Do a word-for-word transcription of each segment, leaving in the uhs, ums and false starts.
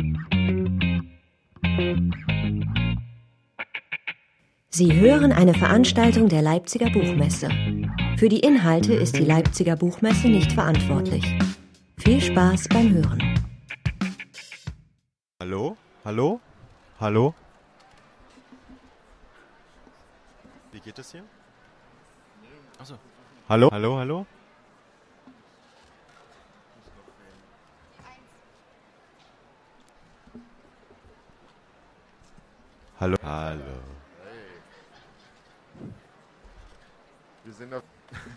Sie hören eine Veranstaltung der Leipziger Buchmesse. Für die Inhalte ist die Leipziger Buchmesse nicht verantwortlich. Viel Spaß beim Hören. Hallo? Hallo? Hallo? Wie geht es hier? Achso. Hallo? Hallo, hallo? Hallo? Hallo. Wir sind auf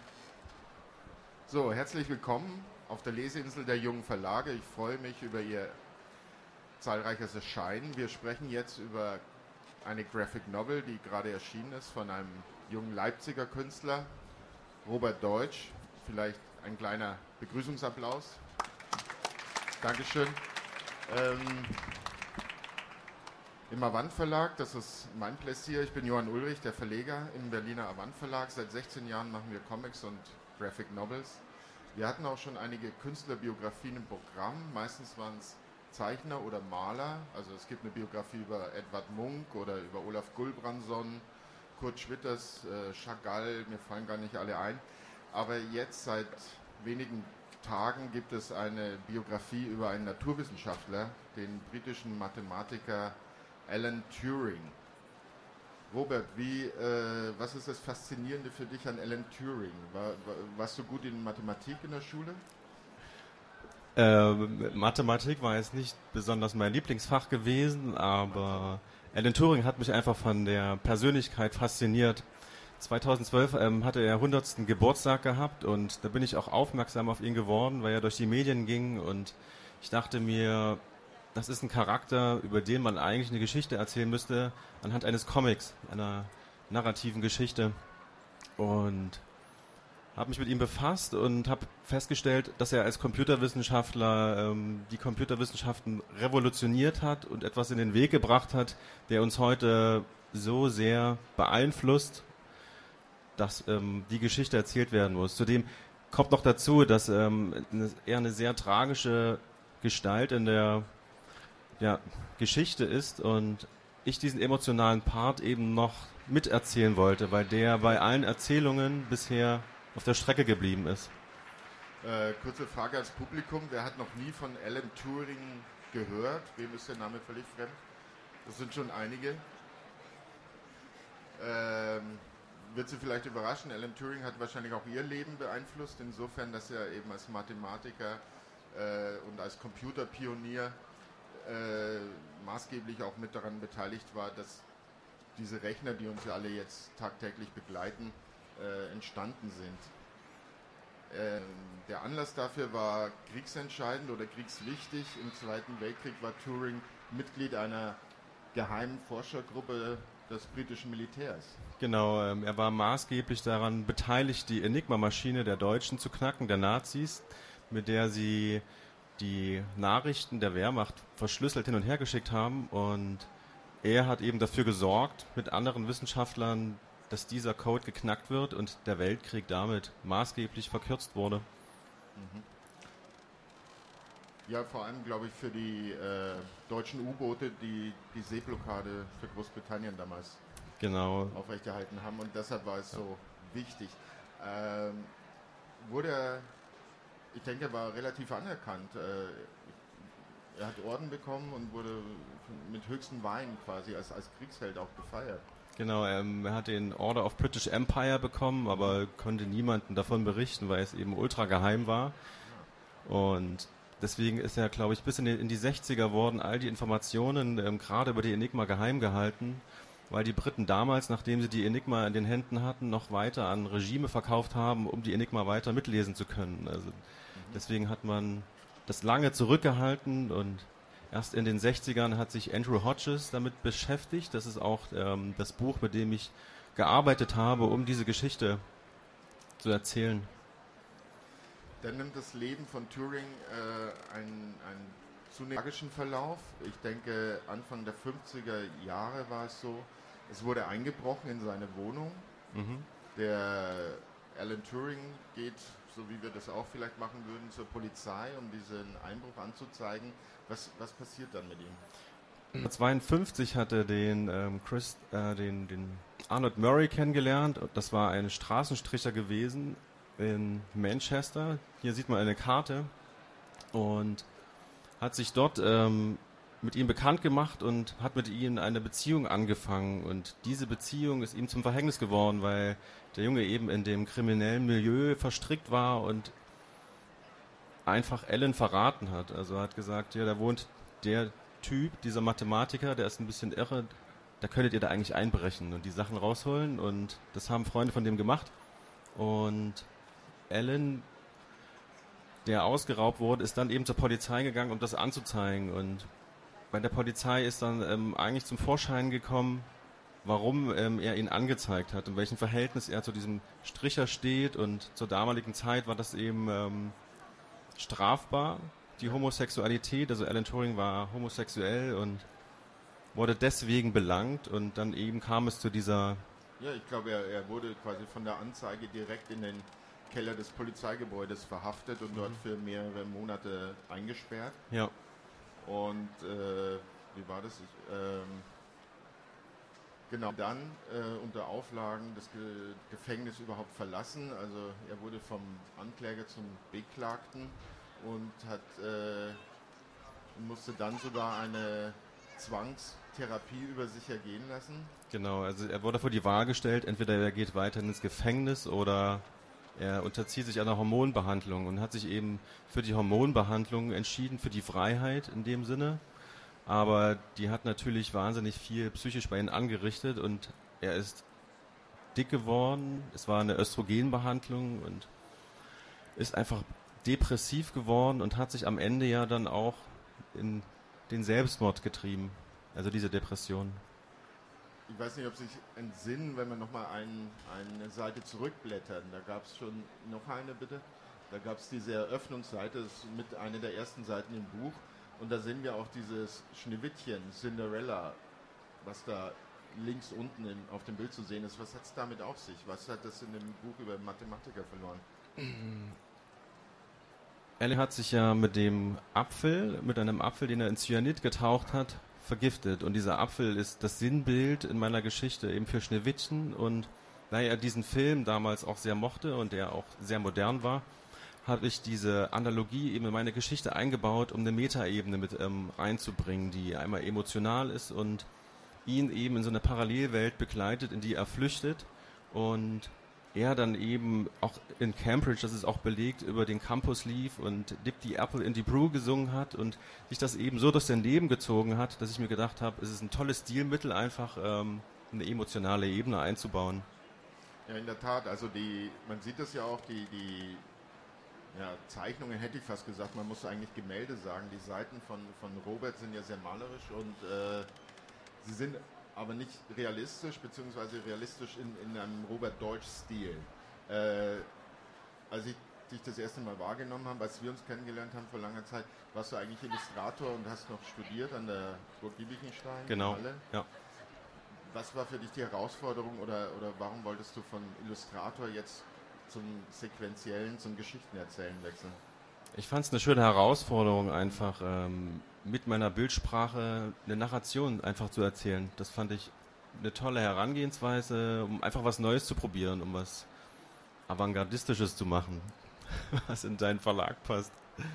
so, herzlich willkommen auf der Leseinsel der jungen Verlage. Ich freue mich über Ihr zahlreiches Erscheinen. Wir sprechen jetzt über eine Graphic Novel, die gerade erschienen ist von einem jungen Leipziger Künstler, Robert Deutsch. Vielleicht ein kleiner Begrüßungsapplaus. Dankeschön. Ähm, Im Avant Verlag, das ist mein Pläsier. Ich bin Johann Ulrich, der Verleger im Berliner Avant Verlag. Seit sechzehn Jahren machen wir Comics und Graphic Novels. Wir hatten auch schon einige Künstlerbiografien im Programm. Meistens waren es Zeichner oder Maler. Also es gibt eine Biografie über Edvard Munch oder über Olaf Gulbrandson, Kurt Schwitters, äh, Chagall, mir fallen gar nicht alle ein. Aber jetzt seit wenigen Tagen gibt es eine Biografie über einen Naturwissenschaftler, den britischen Mathematiker Alan Turing. Robert, wie, äh, was ist das Faszinierende für dich an Alan Turing? War, war, warst du gut in Mathematik in der Schule? Äh, Mathematik war jetzt nicht besonders mein Lieblingsfach gewesen, aber Alan Turing hat mich einfach von der Persönlichkeit fasziniert. zweitausendzwölf ähm, hatte er hundertsten Geburtstag gehabt und da bin ich auch aufmerksam auf ihn geworden, weil er durch die Medien ging und ich dachte mir, das ist ein Charakter, über den man eigentlich eine Geschichte erzählen müsste, anhand eines Comics, einer narrativen Geschichte. Und habe mich mit ihm befasst und habe festgestellt, dass er als Computerwissenschaftler ähm, die Computerwissenschaften revolutioniert hat und etwas in den Weg gebracht hat, der uns heute so sehr beeinflusst, dass ähm, die Geschichte erzählt werden muss. Zudem kommt noch dazu, dass ähm, eine, er eine sehr tragische Gestalt in der ja, Geschichte ist und ich diesen emotionalen Part eben noch miterzählen wollte, weil der bei allen Erzählungen bisher auf der Strecke geblieben ist. Äh, kurze Frage ans Publikum. Wer hat noch nie von Alan Turing gehört? Wem ist der Name völlig fremd? Das sind schon einige. Ähm, wird Sie vielleicht überraschen, Alan Turing hat wahrscheinlich auch Ihr Leben beeinflusst, insofern, dass er eben als Mathematiker äh, und als Computerpionier Äh, maßgeblich auch mit daran beteiligt war, dass diese Rechner, die uns ja alle jetzt tagtäglich begleiten, äh, entstanden sind. Äh, der Anlass dafür war kriegsentscheidend oder kriegswichtig. Im Zweiten Weltkrieg war Turing Mitglied einer geheimen Forschergruppe des britischen Militärs. Genau, ähm, er war maßgeblich daran beteiligt, die Enigma-Maschine der Deutschen zu knacken, der Nazis, mit der sie die Nachrichten der Wehrmacht verschlüsselt hin und her geschickt haben und er hat eben dafür gesorgt, mit anderen Wissenschaftlern, dass dieser Code geknackt wird und der Weltkrieg damit maßgeblich verkürzt wurde. Mhm. Ja, vor allem, glaube ich, für die äh, deutschen U-Boote, die die Seeblockade für Großbritannien damals genau aufrechterhalten haben und deshalb war es so wichtig. Ähm, wurde er Ich denke, er war relativ anerkannt. Er hat Orden bekommen und wurde mit höchsten Weinen quasi als, als Kriegsheld auch gefeiert. Genau, ähm, er hat den Order of British Empire bekommen, aber konnte niemandem davon berichten, weil es eben ultra geheim war. Und deswegen ist er, glaube ich, bis in die, in die sechziger wurden all die Informationen ähm, gerade über die Enigma geheim gehalten, weil die Briten damals, nachdem sie die Enigma in den Händen hatten, noch weiter an Regime verkauft haben, um die Enigma weiter mitlesen zu können. Also deswegen hat man das lange zurückgehalten und erst in den sechzigern hat sich Andrew Hodges damit beschäftigt. Das ist auch ähm, das Buch, mit dem ich gearbeitet habe, um diese Geschichte zu erzählen. Dann nimmt das Leben von Turing äh, einen, einen zunehmend tragischen Verlauf. Ich denke, Anfang der fünfziger Jahre war es so, es wurde eingebrochen in seine Wohnung. Mhm. Der Alan Turing geht so wie wir das auch vielleicht machen würden, zur Polizei, um diesen Einbruch anzuzeigen. Was, was passiert dann mit ihm? neunzehnhundertzweiundfünfzig hat er den, ähm, Chris, äh, den, den Arnold Murray kennengelernt. Das war ein Straßenstricher gewesen in Manchester. Hier sieht man eine Karte. Und hat sich dort ähm, mit ihm bekannt gemacht und hat mit ihm eine Beziehung angefangen. Und diese Beziehung ist ihm zum Verhängnis geworden, weil der Junge eben in dem kriminellen Milieu verstrickt war und einfach Ellen verraten hat. Also er hat gesagt, ja, da wohnt der Typ, dieser Mathematiker, der ist ein bisschen irre, da könntet ihr da eigentlich einbrechen und die Sachen rausholen. Und das haben Freunde von dem gemacht. Und Ellen, der ausgeraubt wurde, ist dann eben zur Polizei gegangen, um das anzuzeigen. Und bei der Polizei ist dann ähm, eigentlich zum Vorschein gekommen, warum ähm, er ihn angezeigt hat, in welchem Verhältnis er zu diesem Stricher steht. Und zur damaligen Zeit war das eben ähm, strafbar, die Homosexualität. Also Alan Turing war homosexuell und wurde deswegen belangt. Und dann eben kam es zu dieser... Ja, ich glaube, er, er wurde quasi von der Anzeige direkt in den Keller des Polizeigebäudes verhaftet und mhm. dort für mehrere Monate eingesperrt. Ja. Und äh, wie war das? Ich, ähm, genau, dann äh, unter Auflagen das Ge Gefängnis überhaupt verlassen. Also er wurde vom Ankläger zum Beklagten und hat äh, musste dann sogar eine Zwangstherapie über sich ergehen lassen. Genau, also er wurde vor die Wahl gestellt, entweder er geht weiter ins Gefängnis oder er unterzieht sich einer Hormonbehandlung und hat sich eben für die Hormonbehandlung entschieden, für die Freiheit in dem Sinne. Aber die hat natürlich wahnsinnig viel psychisch bei ihm angerichtet und er ist dick geworden. Es war eine Östrogenbehandlung und ist einfach depressiv geworden und hat sich am Ende ja dann auch in den Selbstmord getrieben. Also diese Depression. Ich weiß nicht, ob Sie sich entsinnen, wenn wir nochmal ein, eine Seite zurückblättern. Da gab es schon noch eine, bitte. Da gab es diese Eröffnungsseite, das ist mit einer der ersten Seiten im Buch. Und da sehen wir auch dieses Schneewittchen, Cinderella, was da links unten im, auf dem Bild zu sehen ist. Was hat es damit auf sich? Was hat das in dem Buch über Mathematiker verloren? Alan hat sich ja mit dem Apfel, mit einem Apfel, den er in Cyanid getaucht hat, vergiftet. Und dieser Apfel ist das Sinnbild in meiner Geschichte eben für Schneewittchen. Und da er diesen Film damals auch sehr mochte und der auch sehr modern war, habe ich diese Analogie eben in meine Geschichte eingebaut, um eine Metaebene mit ähm, reinzubringen, die einmal emotional ist und ihn eben in so eine Parallelwelt begleitet, in die er flüchtet. Und er dann eben auch in Cambridge, das ist auch belegt, über den Campus lief und Dip the Apple in the Brew gesungen hat und sich das eben so durch sein Leben gezogen hat, dass ich mir gedacht habe, es ist ein tolles Stilmittel, einfach ähm, eine emotionale Ebene einzubauen. Ja, in der Tat, also die, man sieht das ja auch, die, die ja, Zeichnungen hätte ich fast gesagt, man muss eigentlich Gemälde sagen, die Seiten von, von Robert sind ja sehr malerisch und äh, sie sind aber nicht realistisch, beziehungsweise realistisch in, in einem Robert-Deutsch-Stil. Äh, als ich dich das erste Mal wahrgenommen habe, als wir uns kennengelernt haben vor langer Zeit, warst du eigentlich Illustrator und hast noch studiert an der Burg Giebichenstein. Genau, Halle. ja. Was war für dich die Herausforderung oder, oder warum wolltest du von Illustrator jetzt zum sequenziellen, zum Geschichtenerzählen wechseln? Ich fand es eine schöne Herausforderung, einfach ähm, mit meiner Bildsprache eine Narration einfach zu erzählen. Das fand ich eine tolle Herangehensweise, um einfach was Neues zu probieren, um was Avantgardistisches zu machen, was in deinen Verlag passt.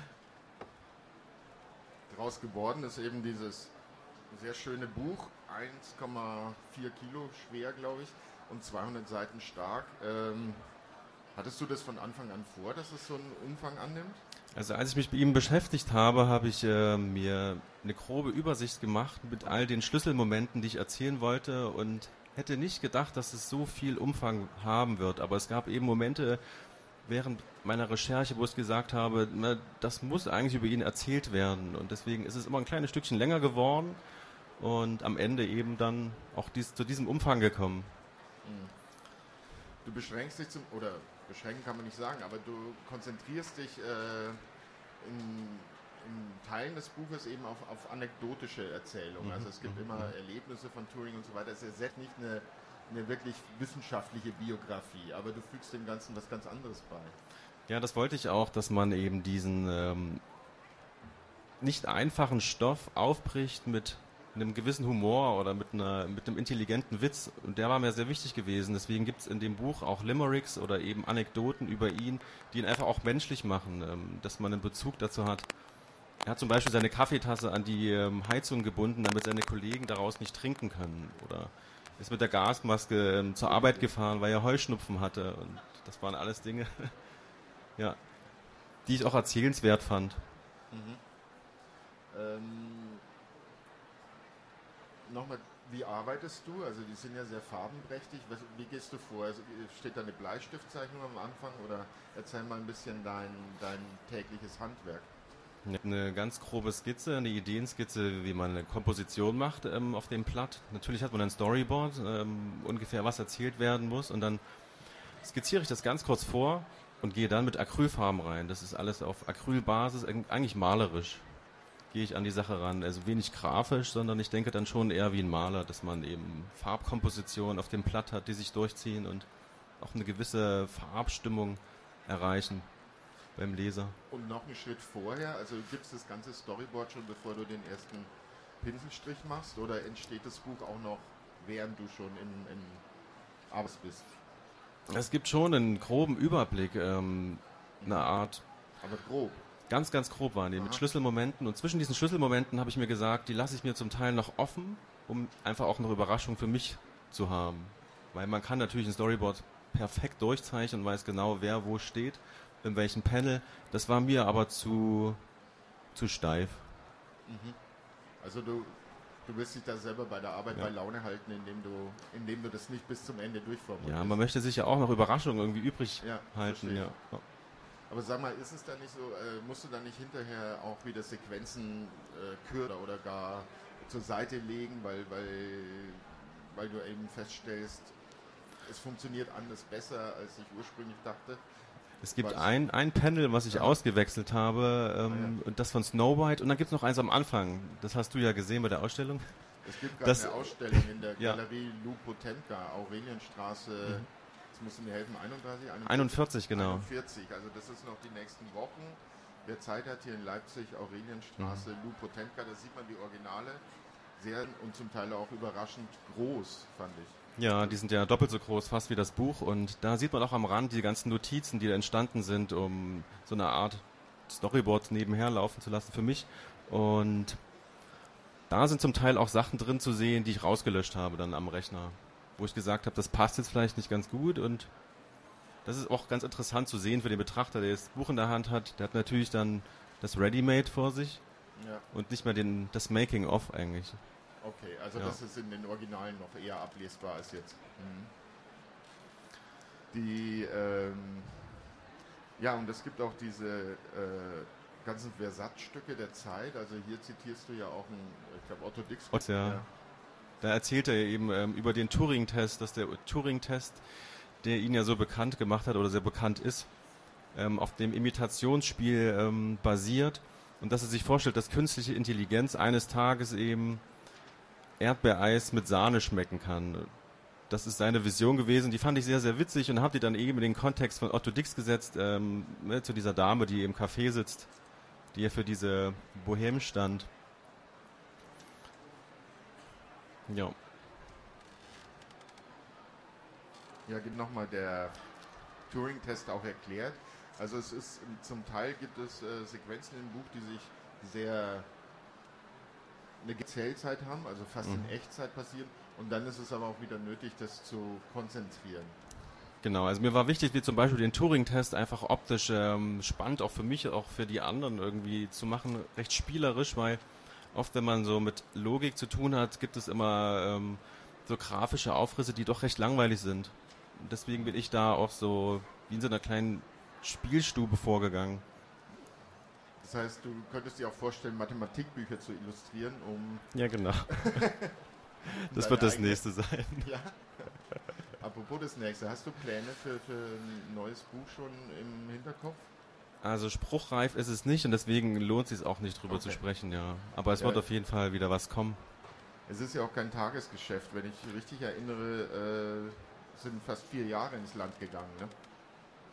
Daraus geworden ist eben dieses sehr schöne Buch, eins Komma vier Kilo schwer, glaube ich, und zweihundert Seiten stark. Ähm, hattest du das von Anfang an vor, dass es so einen Umfang annimmt? Also als ich mich mit ihm beschäftigt habe, habe ich äh, mir eine grobe Übersicht gemacht mit all den Schlüsselmomenten, die ich erzählen wollte und hätte nicht gedacht, dass es so viel Umfang haben wird. Aber es gab eben Momente während meiner Recherche, wo ich gesagt habe, na, das muss eigentlich über ihn erzählt werden. Und deswegen ist es immer ein kleines Stückchen länger geworden und am Ende eben dann auch dies, zu diesem Umfang gekommen. Du beschränkst dich zum, oder beschränken kann man nicht sagen, aber du konzentrierst dich äh, in, in Teilen des Buches eben auf, auf anekdotische Erzählungen. Mhm. Also es gibt mhm. immer Erlebnisse von Turing und so weiter. Es ist nicht eine, eine wirklich wissenschaftliche Biografie, aber du fügst dem Ganzen was ganz anderes bei. Ja, das wollte ich auch, dass man eben diesen ähm, nicht einfachen Stoff aufbricht mit einem gewissen Humor oder mit, einer, mit einem intelligenten Witz. Und der war mir sehr wichtig gewesen. Deswegen gibt es in dem Buch auch Limericks oder eben Anekdoten über ihn, die ihn einfach auch menschlich machen, ähm, dass man einen Bezug dazu hat. Er hat zum Beispiel seine Kaffeetasse an die ähm, Heizung gebunden, damit seine Kollegen daraus nicht trinken können. Oder ist mit der Gasmaske ähm, zur Arbeit gefahren, weil er Heuschnupfen hatte. Und das waren alles Dinge, ja, die ich auch erzählenswert fand. Mhm. Ähm, Nochmal, wie arbeitest du? Also die sind ja sehr farbenprächtig. Was, wie gehst du vor? Also, steht da eine Bleistiftzeichnung am Anfang oder erzähl mal ein bisschen dein, dein tägliches Handwerk? Eine ganz grobe Skizze, eine Ideenskizze, wie man eine Komposition macht ähm, auf dem Blatt. Natürlich hat man ein Storyboard, ähm, ungefähr was erzählt werden muss, und dann skizziere ich das ganz kurz vor und gehe dann mit Acrylfarben rein. Das ist alles auf Acrylbasis, eigentlich malerisch gehe ich an die Sache ran. Also wenig grafisch, sondern ich denke dann schon eher wie ein Maler, dass man eben Farbkompositionen auf dem Blatt hat, die sich durchziehen und auch eine gewisse Farbstimmung erreichen beim Leser. Und noch einen Schritt vorher, also gibt es das ganze Storyboard schon, bevor du den ersten Pinselstrich machst, oder entsteht das Buch auch noch, während du schon in, in Arbeit bist? Es gibt schon einen groben Überblick, ähm, eine Art... Aber grob. Ganz, ganz grob waren die, Aha. mit Schlüsselmomenten. Und zwischen diesen Schlüsselmomenten habe ich mir gesagt, die lasse ich mir zum Teil noch offen, um einfach auch noch Überraschung für mich zu haben. Weil man kann natürlich ein Storyboard perfekt durchzeichnen und weiß genau, wer wo steht, in welchem Panel. Das war mir aber zu, zu steif. Mhm. Also du, du willst dich da selber bei der Arbeit ja. bei Laune halten, indem du, indem du das nicht bis zum Ende durchformulierst. Ja, man möchte sich ja auch noch Überraschungen irgendwie übrig ja, halten. Ja. Aber sag mal, ist es da nicht so, äh, musst du da nicht hinterher auch wieder Sequenzen äh, kürzer oder gar zur Seite legen, weil, weil, weil du eben feststellst, es funktioniert anders besser, als ich ursprünglich dachte? Es gibt ein, ein Panel, was ich ja. ausgewechselt habe, ähm, ah, ja. und das von Snow White, und dann gibt es noch eins am Anfang. Das hast du ja gesehen bei der Ausstellung. Es gibt gerade eine Ausstellung in der ja. Galerie Lou Potenka, Aurelienstraße... Mhm. Musst du mir helfen, einunddreißig? einundvierzig, einundvierzig, genau. einundvierzig, also das ist noch die nächsten Wochen. Wer Zeit hat, hier in Leipzig, Aurelienstraße, mhm. Lou Potenka, da sieht man die Originale. Sehr und zum Teil auch überraschend groß, fand ich. Ja, die sind ja doppelt so groß, fast wie das Buch. Und da sieht man auch am Rand die ganzen Notizen, die da entstanden sind, um so eine Art Storyboard nebenher laufen zu lassen für mich. Und da sind zum Teil auch Sachen drin zu sehen, die ich rausgelöscht habe dann am Rechner. Wo ich gesagt habe, das passt jetzt vielleicht nicht ganz gut, und das ist auch ganz interessant zu sehen für den Betrachter, der das Buch in der Hand hat. Der hat natürlich dann das Ready-Made vor sich ja. und nicht mehr den, das Making-of eigentlich. Okay, also ja. das ist in den Originalen noch eher ablesbar als jetzt. Mhm. Die, ähm, ja, und es gibt auch diese äh, ganzen Versatzstücke der Zeit. Also hier zitierst du ja auch einen, ich glaube, Otto Dix. Ja. ja. Da erzählt er eben ähm, über den Turing-Test, dass der Turing-Test, der ihn ja so bekannt gemacht hat oder sehr bekannt ist, ähm, auf dem Imitationsspiel ähm, basiert, und dass er sich vorstellt, dass künstliche Intelligenz eines Tages eben Erdbeereis mit Sahne schmecken kann. Das ist seine Vision gewesen, die fand ich sehr, sehr witzig, und habe die dann eben in den Kontext von Otto Dix gesetzt, ähm, ne, zu dieser Dame, die im Café sitzt, die ja für diese Bohème stand. Ja. Ja, gibt nochmal der Turing-Test auch erklärt. Also es ist, zum Teil gibt es äh, Sequenzen im Buch, die sich sehr eine Gezählzeit haben, also fast mhm. in Echtzeit passieren, und dann ist es aber auch wieder nötig, das zu konzentrieren. Genau, also mir war wichtig, wie zum Beispiel den Turing-Test einfach optisch ähm, spannend, auch für mich, auch für die anderen irgendwie zu machen, recht spielerisch, weil oft, wenn man so mit Logik zu tun hat, gibt es immer ähm, so grafische Aufrisse, die doch recht langweilig sind. Und deswegen bin ich da auch so wie in so einer kleinen Spielstube vorgegangen. Das heißt, du könntest dir auch vorstellen, Mathematikbücher zu illustrieren, um... Ja, genau. Das wird das eigene... nächste sein. Ja. Apropos das nächste, hast du Pläne für, für ein neues Buch schon im Hinterkopf? Also spruchreif ist es nicht, und deswegen lohnt es sich auch nicht drüber okay. zu sprechen, ja. Aber es ja. wird auf jeden Fall wieder was kommen. Es ist ja auch kein Tagesgeschäft. Wenn ich richtig erinnere, äh, sind fast vier Jahre ins Land gegangen, ne?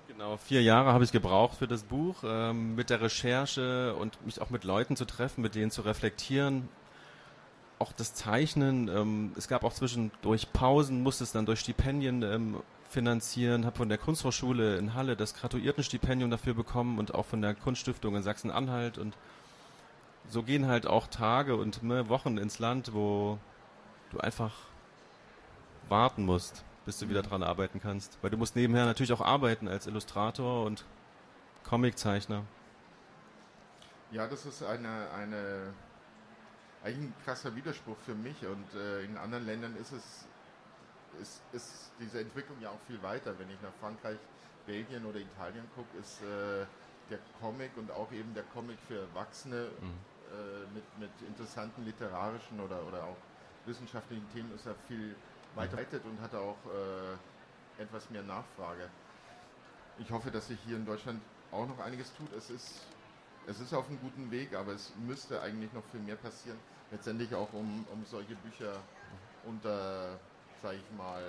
Genau, vier Jahre habe ich gebraucht für das Buch, ähm, mit der Recherche und mich auch mit Leuten zu treffen, mit denen zu reflektieren. Auch das Zeichnen, ähm, es gab auch zwischendurch Pausen, musste es dann durch Stipendien ähm, finanzieren, habe von der Kunsthochschule in Halle das Graduiertenstipendium dafür bekommen und auch von der Kunststiftung in Sachsen-Anhalt. Und so gehen halt auch Tage und ne, Wochen ins Land, wo du einfach warten musst, bis du wieder dran arbeiten kannst. Weil du musst nebenher natürlich auch arbeiten als Illustrator und Comiczeichner. Ja, das ist eine, eine eigentlich ein krasser Widerspruch für mich und äh, in anderen Ländern ist es ist, ist diese Entwicklung ja auch viel weiter. Wenn ich nach Frankreich, Belgien oder Italien gucke, ist äh, der Comic und auch eben der Comic für Erwachsene mhm. äh, mit, mit interessanten literarischen oder, oder auch wissenschaftlichen Themen ist er viel weiter mhm. und hat auch äh, etwas mehr Nachfrage. Ich hoffe, dass sich hier in Deutschland auch noch einiges tut. Es ist Es ist auf einem guten Weg, aber es müsste eigentlich noch viel mehr passieren. Letztendlich auch, um, um solche Bücher unter, sage ich mal,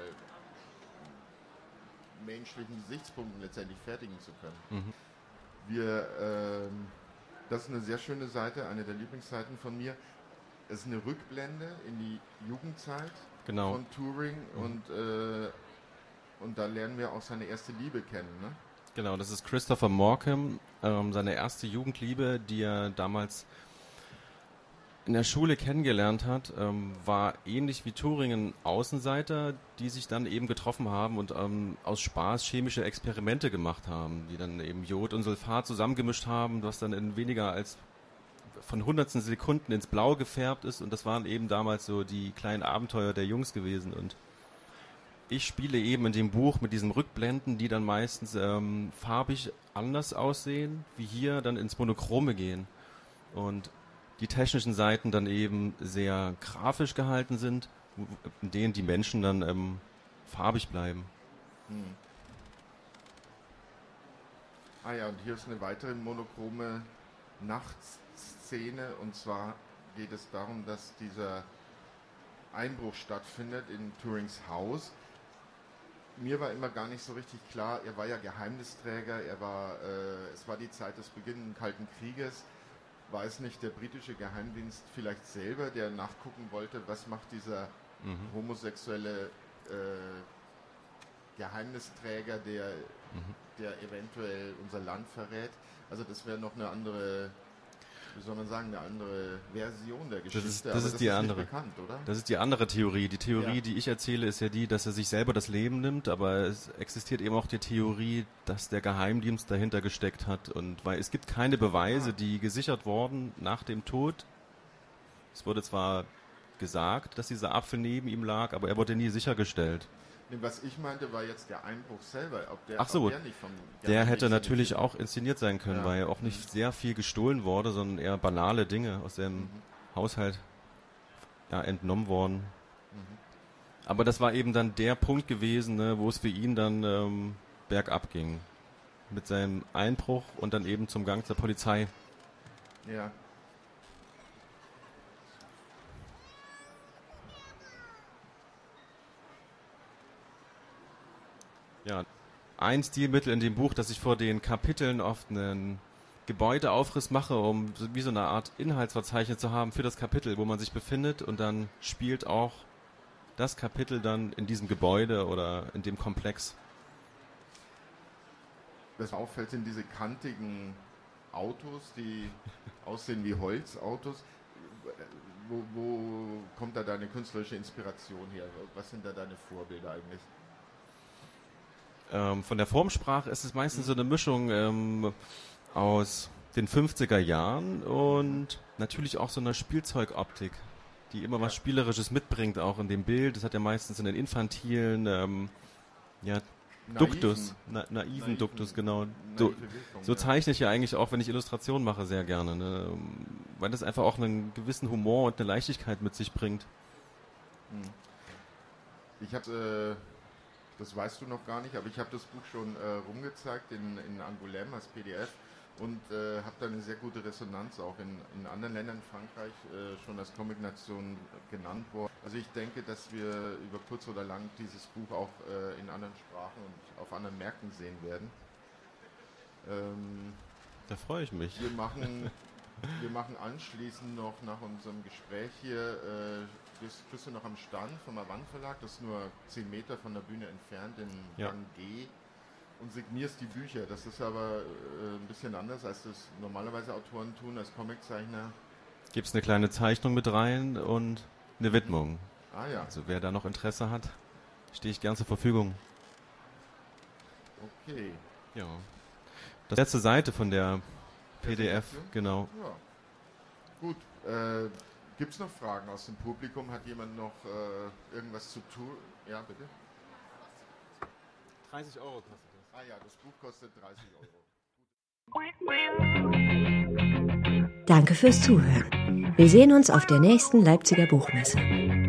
menschlichen Gesichtspunkten letztendlich fertigen zu können. Mhm. Wir, ähm, das ist eine sehr schöne Seite, eine der Lieblingsseiten von mir. Es ist eine Rückblende in die Jugendzeit genau. von Turing mhm. und, äh, und da lernen wir auch seine erste Liebe kennen, ne? Genau, das ist Christopher Morcom, ähm, seine erste Jugendliebe, die er damals in der Schule kennengelernt hat, ähm, war ähnlich wie Turing ein Außenseiter, die sich dann eben getroffen haben und ähm, aus Spaß chemische Experimente gemacht haben, die dann eben Jod und Sulfat zusammengemischt haben, was dann in weniger als von hundertstel Sekunden ins Blau gefärbt ist, und das waren eben damals so die kleinen Abenteuer der Jungs gewesen. Und ich spiele eben in dem Buch mit diesen Rückblenden, die dann meistens ähm, farbig anders aussehen, wie hier dann ins Monochrome gehen. Und die technischen Seiten dann eben sehr grafisch gehalten sind, in denen die Menschen dann ähm, farbig bleiben. Hm. Ah ja, und hier ist eine weitere monochrome Nachtszene, und zwar geht es darum, dass dieser Einbruch stattfindet in Turings Haus. Mir war immer gar nicht so richtig klar, er war ja Geheimnisträger, er war, äh, es war die Zeit des beginnenden Kalten Krieges. War es nicht der britische Geheimdienst vielleicht selber, der nachgucken wollte, was macht dieser mhm. homosexuelle äh, Geheimnisträger, der, mhm. der eventuell unser Land verrät? Also das wäre noch eine andere, wie soll man sagen, eine andere Version der Geschichte. Das ist, das aber ist das die ist andere. Nicht bekannt, oder? Das ist die andere Theorie. Die Theorie, ja. die ich erzähle, ist ja die, dass er sich selber das Leben nimmt, aber es existiert eben auch die Theorie, dass der Geheimdienst dahinter gesteckt hat. Und weil es gibt keine Beweise, die gesichert wurden nach dem Tod. Es wurde zwar gesagt, dass dieser Apfel neben ihm lag, aber er wurde nie sichergestellt. Was ich meinte, war jetzt der Einbruch selber. Ob der, Ach so, ob der, nicht vom der hätte natürlich auch inszeniert sein können, ja. weil auch nicht mhm. sehr viel gestohlen wurde, sondern eher banale Dinge aus dem mhm. Haushalt ja, entnommen worden. Mhm. Aber das war eben dann der Punkt gewesen, ne, wo es für ihn dann ähm, bergab ging. Mit seinem Einbruch und dann eben zum Gang zur Polizei. Ja. Ja, ein Stilmittel in dem Buch, dass ich vor den Kapiteln oft einen Gebäudeaufriss mache, um wie so eine Art Inhaltsverzeichnis zu haben für das Kapitel, wo man sich befindet, und dann spielt auch das Kapitel dann in diesem Gebäude oder in dem Komplex. Was auffällt, sind diese kantigen Autos, die aussehen wie Holzautos. Wo, wo kommt da deine künstlerische Inspiration her? Was sind da deine Vorbilder eigentlich? Ähm, von der Formsprache ist es meistens so eine Mischung ähm, aus den fünfziger Jahren und natürlich auch so einer Spielzeugoptik, die immer ja. was Spielerisches mitbringt, auch in dem Bild. Das hat ja meistens einen infantilen ähm, ja, naiven. Duktus, na, naiven, naiven Duktus, genau. So, Wirkung, so zeichne ich ja eigentlich auch, wenn ich Illustrationen mache, sehr gerne, ne? Weil das einfach auch einen gewissen Humor und eine Leichtigkeit mit sich bringt. Ich habe... Äh Das weißt du noch gar nicht, aber ich habe das Buch schon äh, rumgezeigt in, in Angoulême als P D F und äh, habe da eine sehr gute Resonanz auch in, in anderen Ländern, Frankreich, äh, schon als Comic-Nation genannt worden. Also ich denke, dass wir über kurz oder lang dieses Buch auch äh, in anderen Sprachen und auf anderen Märkten sehen werden. Ähm, da freue ich mich. Wir machen, wir machen anschließend noch nach unserem Gespräch hier, äh, bist, bist du noch am Stand vom Avant Verlag, das ist nur zehn Meter von der Bühne entfernt, in ja. Gang G, und signierst die Bücher. Das ist aber äh, ein bisschen anders, als das normalerweise Autoren tun, als Comiczeichner. Gibt es eine kleine Zeichnung mit rein und eine Widmung. Ah ja. Also wer da noch Interesse hat, stehe ich gern zur Verfügung. Okay. Ja. Das letzte Seite von der P D F, genau. Ja. Gut. Äh, Gibt es noch Fragen aus dem Publikum? Hat jemand noch äh, irgendwas zu tun? Ja, bitte. dreißig Euro kostet das. Ah ja, das Buch kostet dreißig Euro. Danke fürs Zuhören. Wir sehen uns auf der nächsten Leipziger Buchmesse.